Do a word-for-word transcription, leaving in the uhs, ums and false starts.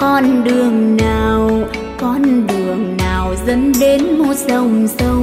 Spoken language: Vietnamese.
con đường nào, con đường nào dẫn đến một dòng sông.